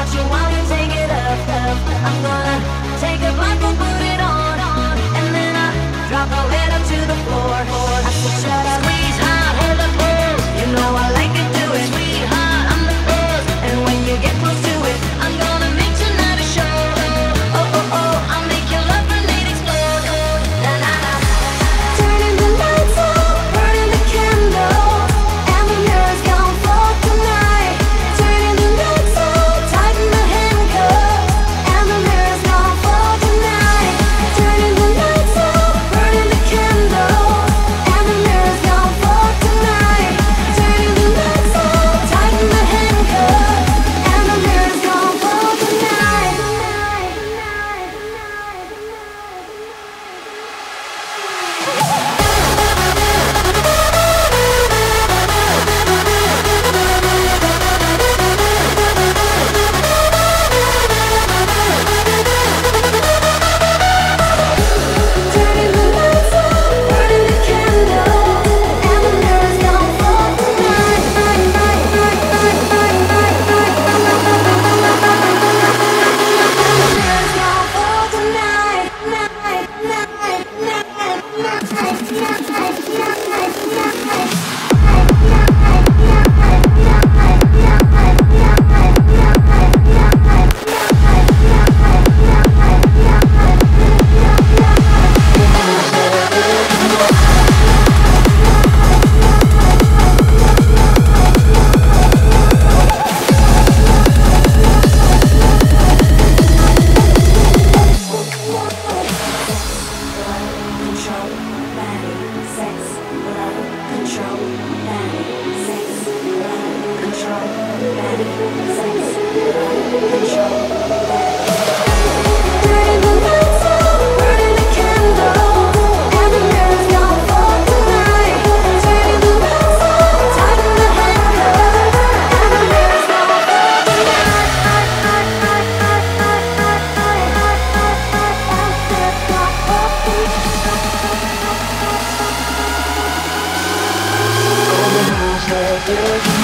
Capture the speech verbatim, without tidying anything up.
watch you while you take it up, up. I'm gonna take a blindfold, put it on, on, and then I drop our head up to the floor. I said, shut up, squeeze hard, hold the pose. You know I like to do it. Sweetheart, I'm the buzz, and when you get close to it, I'm gonna make tonight a show. Oh, oh, oh, I'll make your love grenade explode. Na na na. Turning the lights up, burning the candles, and the mirror's gone for tonight. Turning the lights up, tighten the handcuffs, and the mirror's gone for tonight. Turning the lights up, burning the candles, and the mirror's gone for tonight. Turning the lights up, tighten the handcuffs, and the mirror's gone for tonight. Turning the lights up, burning the candles, and the mirror's gone for tonight. The mirror's gone for tonight. Control, body, sex, love, control, body, sex, love, control, body, sex, love, control, body. Turning the lights up, burning the candles, and the mirror's gone for tonight. Turning the lights up, tighten the handcuffs, and the mirror's gone for tonight.